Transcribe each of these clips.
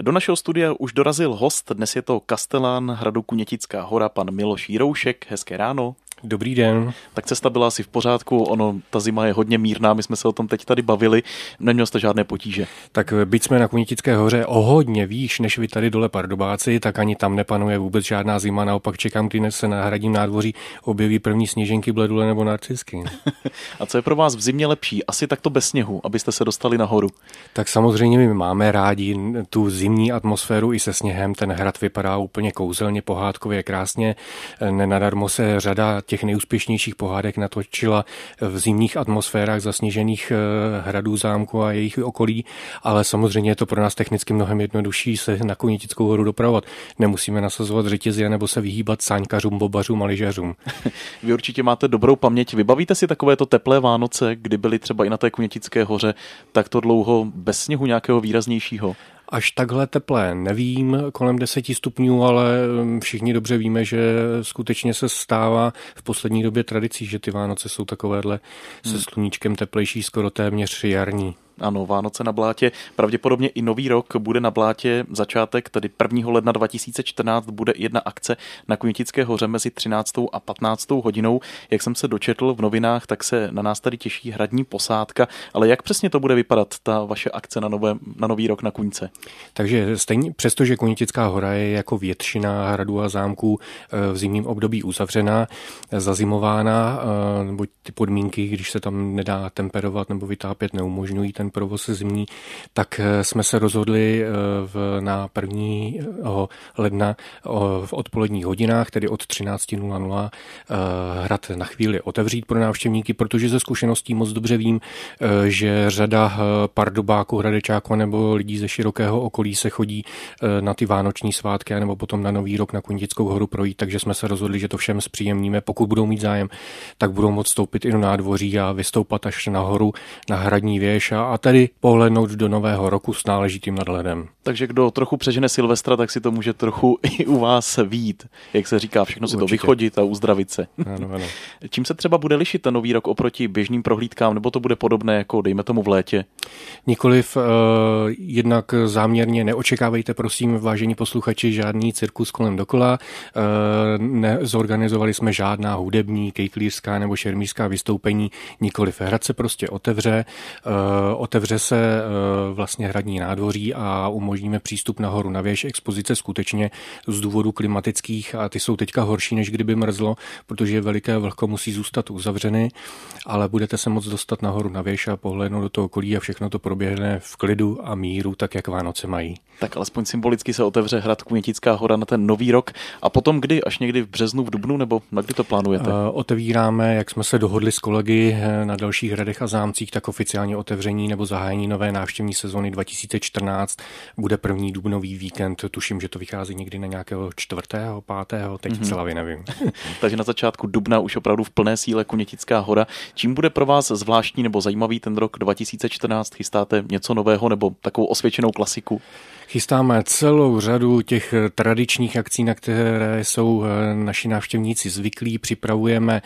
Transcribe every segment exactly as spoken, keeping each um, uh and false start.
Do našeho studia už dorazil host, dnes je to kastelán hradu Kunětická Hora, pan Miloš Jiroušek. Hezké ráno. Dobrý den. Tak cesta byla asi v pořádku, ono, ta zima je hodně mírná, my jsme se o tom teď tady bavili, neměl jste žádné potíže. Tak byť jsme na Kunětické hoře o hodně výš než vy tady dole Pardubáci, tak ani tam nepanuje vůbec žádná zima, naopak čekám, kdy se na hradním nádvoří objeví první sněženky, bledule nebo narcisky. A co je pro vás v zimě lepší? Asi takto bez sněhu, abyste se dostali nahoru. Tak samozřejmě my máme rádi tu zimní atmosféru i se sněhem, ten hrad vypadá úplně kouzelně, pohádkově, krásně, nenadarmo se řada těch nejúspěšnějších pohádek natočila v zimních atmosférách zasněžených hradů, zámku a jejich okolí, ale samozřejmě je to pro nás technicky mnohem jednodušší se na Kunětickou horu dopravovat. Nemusíme nasazovat řetězy nebo se vyhýbat sáňkařům, bobařům a lyžařům. Vy určitě máte dobrou paměť. Vybavíte si takovéto teplé Vánoce, kdy byly třeba i na té Kunětické hoře takto dlouho bez sněhu nějakého výraznějšího? Až takhle teplé nevím, kolem deseti stupňů, ale všichni dobře víme, že skutečně se stává v poslední době tradicí, že ty Vánoce jsou takovéhle hmm. se sluníčkem teplejší, skoro téměř jarní. Ano, Vánoce na Blátě, pravděpodobně i nový rok bude na Blátě začátek, tedy prvního ledna dva tisíce čtrnáct bude jedna akce na Kunětické hoře mezi třináctou a patnáctou hodinou. Jak jsem se dočetl v novinách, tak se na nás tady těší hradní posádka, ale jak přesně to bude vypadat, ta vaše akce na, nové, na nový rok na Kuňce? Takže stejně, přestože Kunětická hora je jako většina hradů a zámků v zimním období uzavřená, zazimována, nebo ty podmínky, když se tam nedá temperovat nebo vytápět, neumožňují ten provoz zimní, tak jsme se rozhodli v, na prvního ledna v odpoledních hodinách, tedy od třináct nula nula, hrad na chvíli otevřít pro návštěvníky, protože ze zkušeností moc dobře vím, že řada pardubáků, hradečáků nebo lidí ze širokého okolí se chodí na ty vánoční svátky nebo potom na nový rok na Kunětickou horu projít, takže jsme se rozhodli, že to všem zpříjemníme. Pokud budou mít zájem, tak budou moct vstoupit i do nádvoří a vystoupat až nahoru na hradní věž a, a tedy pohlednout do nového roku s náležitým nadhledem. Takže kdo trochu přežene Silvestra, tak si to může trochu i u vás vít, jak se říká, všechno si Určitě. To vychodit a uzdravit se. Ano, ano. Čím se třeba bude lišit ten nový rok oproti běžným prohlídkám, nebo to bude podobné jako dejme tomu v létě? Nikoliv, eh, jednak záměrně neočekávejte, prosím, vážení posluchači, žádný cirkus kolem dokola. Eh, nezorganizovali jsme žádná hudební, kejklířská nebo šermířská vystoupení, nikoliv. Hrad se prostě otevře, eh, otevře se vlastně hradní nádvoří a umožníme přístup nahoru na věž. Expozice skutečně z důvodu klimatických a ty jsou teďka horší, než kdyby mrzlo, protože veliké vlhko musí zůstat uzavřeny, ale budete se moct dostat nahoru na věž a pohlédnout do toho okolí a všechno to proběhne v klidu a míru, tak jak Vánoce mají. Tak alespoň symbolicky se otevře hrad Kunětická hora na ten nový rok a potom kdy? Až někdy v březnu, v dubnu nebo na kdy to plánujete? Uh, otevíráme, jak jsme se dohodli s kolegy na dalších hradech a zámcích, tak oficiálně otevření nebo zahájení nové návštěvní sezóny dva tisíce čtrnáct bude první dubnový víkend. Tuším, že to vychází někdy na nějakého čtvrtého, pátého, teď mm-hmm. celá nevím. Takže na začátku dubna už opravdu v plné síle Kunětická hora. Čím bude pro vás zvláštní nebo zajímavý ten rok dva tisíce čtrnáct? Chystáte něco nového nebo takovou osvědčenou klasiku? Chystáme celou řadu těch tradičních akcí, na které jsou naši návštěvníci zvyklí. Připravujeme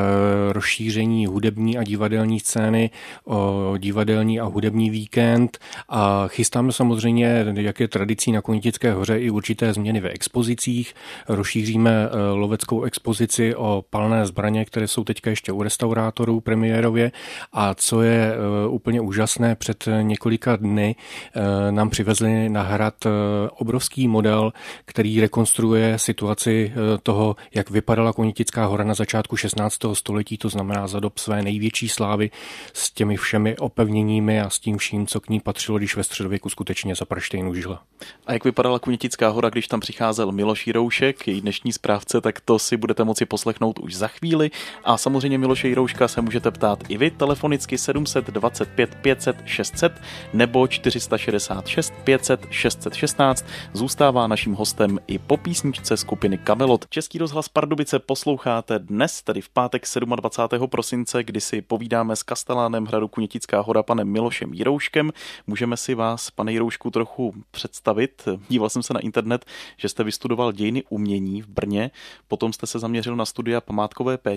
rozšíření hudební a divadelní scény o divadelní a hudební víkend a chystáme samozřejmě, jak je tradicí na Kunětické hoře, i určité změny ve expozicích. Rozšíříme loveckou expozici o palné zbraně, které jsou teďka ještě u restaurátorů premiérově a co je úplně úžasné, před několika dny nám přivezli na hrad obrovský model, který rekonstruuje situaci toho, jak vypadala Kunětická hora na začátku šestnáctého století, to znamená za dob své největší slávy s těmi všemi opevněními a s tím vším, co k ní patřilo, když ve středověku skutečně za Prštejnu žila. A jak vypadala Kunětická hora, když tam přicházel Miloš Jiroušek, její dnešní správce, tak to si budete moci poslechnout už za chvíli. A samozřejmě Miloše Jirouška se můžete ptát i vy telefonicky sedm set dvacet pět pět set šest set nebo čtyři sta šedesát šest pět set šest set šestnáct. Zůstává naším hostem i po písničce skupiny Kamelot. Český rozhlas Pardubice posloucháte dnes, tedy v pátek dvacátého sedmého prosince, kdy si povídáme s kastelánem hradu Kunětická hora panem Milošem Jirouškem. Můžeme si vás, pane Jiroušku, trochu představit. Díval jsem se na internet, že jste vystudoval dějiny umění v Brně, potom jste se zaměřil na studia památkové péče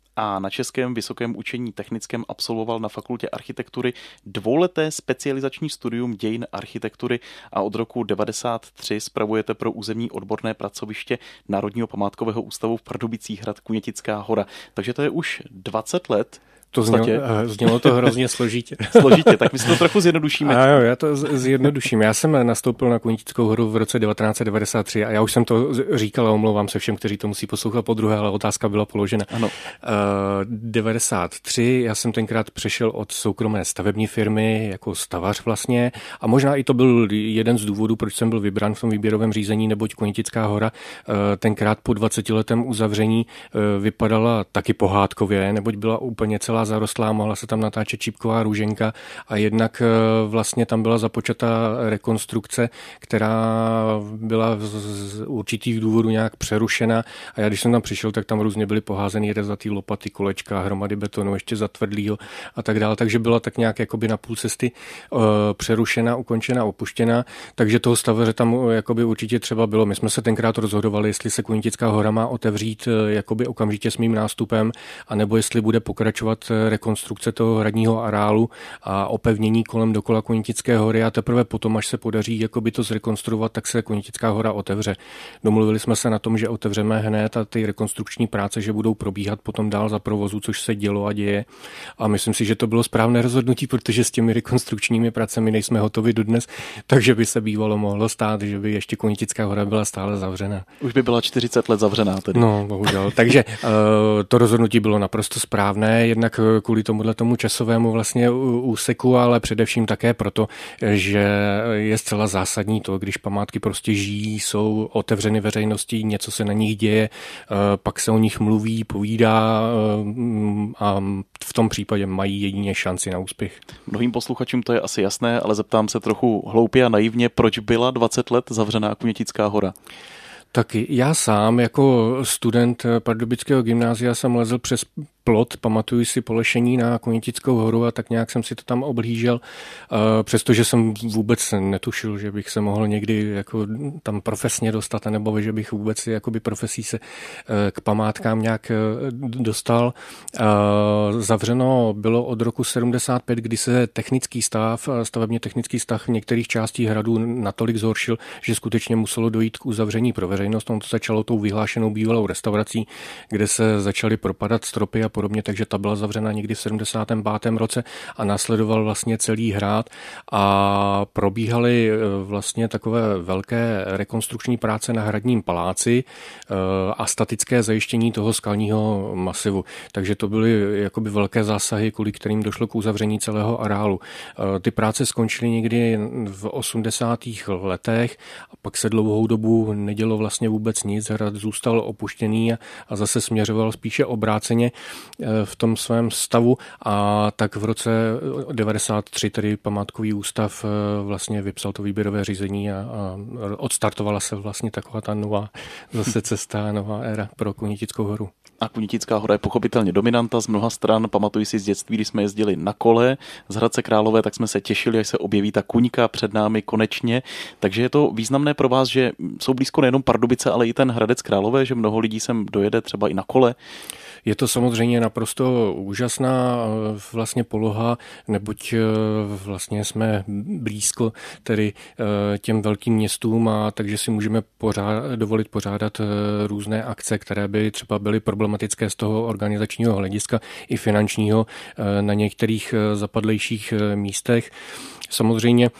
a na Českém vysokém učení technickém absolvoval na fakultě architektury dvouleté specializační studium dějin architektury a od roku devadesát tři spravujete pro územní odborné pracoviště Národního památkového ústavu v Pardubicích hrad Kunětická Hora. Takže to je už dvacet let. To znělo, znělo to hrozně složitě. Složitě, tak my si to trochu zjednodušíme. A jo, já to zjednoduším. Já jsem nastoupil na Kunětickou horu v roce devatenáct set devadesát tři a já už jsem to říkal a omlouvám se všem, kteří to musí poslouchat po druhé, ale otázka byla položena. Ano. Uh, devadesát tři, já jsem tenkrát přešel od soukromé stavební firmy jako stavař vlastně a možná i to byl jeden z důvodů, proč jsem byl vybrán v tom výběrovém řízení, neboť Kunětická hora uh, tenkrát po dvacetiletém uzavření uh, vypadala taky pohádkově, neboť byla úplně celá zarostlá, mohla se tam natáčet čípková růženka a jednak vlastně tam byla započatá rekonstrukce, která byla z určitých důvodů nějak přerušena a já když jsem tam přišel, tak tam různě byly poházený rezatý lopaty, kolečka, hromady betonu, ještě zatvrdlýho a tak dále, takže byla tak nějak jakoby na půl cesty uh, přerušena, ukončena, opuštěna, takže toho stavaře tam jakoby určitě třeba bylo. My jsme se tenkrát rozhodovali, jestli se Kunětická hora má otevřít jakoby okamžitě s mým nástupem, anebo jestli bude pokračovat rekonstrukce toho hradního areálu a opevnění kolem dokola Kunětické hory a teprve potom, až se podaří jakoby to zrekonstruovat, tak se Kunětická hora otevře. Domluvili jsme se na tom, že otevřeme hned a ty rekonstrukční práce, že budou probíhat potom dál za provozu, což se dělo a děje. A myslím si, že to bylo správné rozhodnutí, protože s těmi rekonstrukčními pracemi nejsme hotovi dodnes, takže by se bývalo mohlo stát, že by ještě Kunětická hora byla stále zavřena. Už by byla čtyřicet let zavřená tedy. No, bohužel. Takže to rozhodnutí bylo naprosto správné, jednak kvůli tomuhle tomu časovému vlastně úseku, ale především také proto, že je zcela zásadní to, když památky prostě žijí, jsou otevřeny veřejnosti, něco se na nich děje, pak se o nich mluví, povídá a v tom případě mají jedině šanci na úspěch. Mnohým posluchačům to je asi jasné, ale zeptám se trochu hloupě a naivně, proč byla dvacet let zavřená Kunětická hora? Taky já sám jako student Pardubického gymnázia jsem lezl přes plot, pamatuju si polešení na Kunětickou horu a tak nějak jsem si to tam obhlížel, přestože jsem vůbec netušil, že bych se mohl někdy jako tam profesně dostat, nebo že bych vůbec jakoby profesí se k památkám nějak dostal. Zavřeno bylo od roku sedmdesát pět, kdy se technický stav, stavebně technický stav v některých částí hradu natolik zhoršil, že skutečně muselo dojít k uzavření pro veřejnost. On to začalo tou vyhlášenou bývalou restaurací, kde se začaly propadat stropy a podobně, takže ta byla zavřena někdy v sedmdesátém pátém roce a následoval vlastně celý hrad a probíhaly vlastně takové velké rekonstrukční práce na hradním paláci a statické zajištění toho skalního masivu. Takže to byly jakoby velké zásahy, kvůli kterým došlo k uzavření celého areálu. Ty práce skončily někdy v osmdesátých letech a pak se dlouhou dobu nedělo vlastně vůbec nic, hrad zůstal opuštěný a, a zase směřoval spíše obráceně v tom svém stavu a tak v roce devadesát tři tedy památkový ústav vlastně vypsal to výběrové řízení a, a odstartovala se vlastně taková ta nová zase cesta, nová éra pro Kunětickou horu. A Kunětická hora je pochopitelně dominanta z mnoha stran. Pamatuji si z dětství, když jsme jezdili na kole z Hradce Králové, tak jsme se těšili, až se objeví ta kuňka před námi konečně. Takže je to významné pro vás, že jsou blízko nejenom Pardubice, ale i ten Hradec Králové, že mnoho lidí sem dojede třeba i na kole. Je to samozřejmě naprosto úžasná vlastně poloha, neboť vlastně jsme blízko tedy těm velkým městům a takže si můžeme pořád, dovolit pořádat různé akce, které by třeba byly problematické z toho organizačního hlediska i finančního na některých zapadlejších místech. Samozřejmě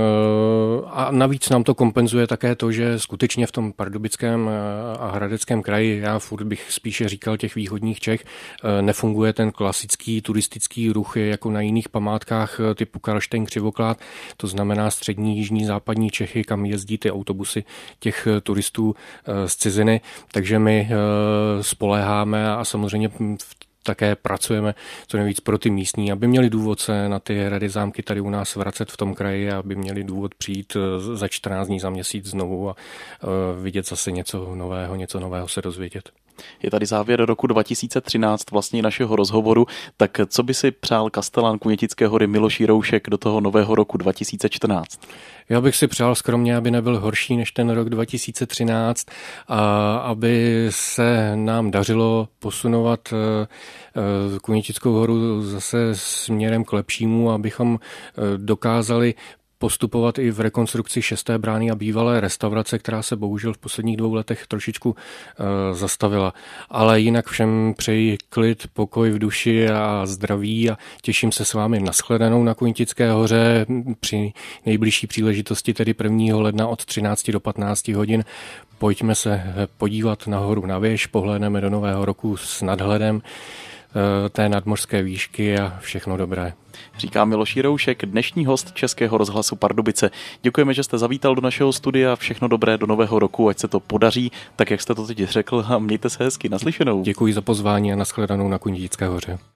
a navíc nám to kompenzuje také to, že skutečně v tom Pardubickém a Hradeckém kraji, já furt bych spíše říkal těch východních Čech, nefunguje ten klasický turistický ruch jako na jiných památkách typu Karlštejn, Křivoklát, to znamená střední, jižní, západní Čechy, kam jezdí ty autobusy těch turistů z ciziny, takže my spoléháme a samozřejmě v také pracujeme co nejvíc pro ty místní, aby měli důvod se na ty hrady, zámky tady u nás vracet v tom kraji, aby měli důvod přijít za čtrnáct dní, za měsíc znovu a vidět zase něco nového, něco nového se dozvědět. Je tady závěr roku dva tisíce třináct vlastně našeho rozhovoru, tak co by si přál kastelán Kunetické Hory Miloš Jiroušek do toho nového roku dva tisíce čtrnáct? Já bych si přál skromně, aby nebyl horší než ten rok dva tisíce třináct a aby se nám dařilo posunovat Kunetickou horu zase směrem k lepšímu, abychom dokázali postupovat i v rekonstrukci šesté brány a bývalé restaurace, která se bohužel v posledních dvou letech trošičku e, zastavila. Ale jinak všem přeji klid, pokoj v duši a zdraví a těším se s vámi na shledanou na Kunetické hoře při nejbližší příležitosti, tedy prvního ledna od třinácti do patnácti hodin. Pojďme se podívat nahoru na věž, pohlédneme do nového roku s nadhledem té nadmořské výšky a všechno dobré. Říká Miloš Jiroušek, dnešní host Českého rozhlasu Pardubice. Děkujeme, že jste zavítal do našeho studia, všechno dobré do nového roku, ať se to podaří, tak jak jste to teď řekl, a mějte se hezky, naslyšenou. Děkuji za pozvání a nashledanou na Kunetické hoře.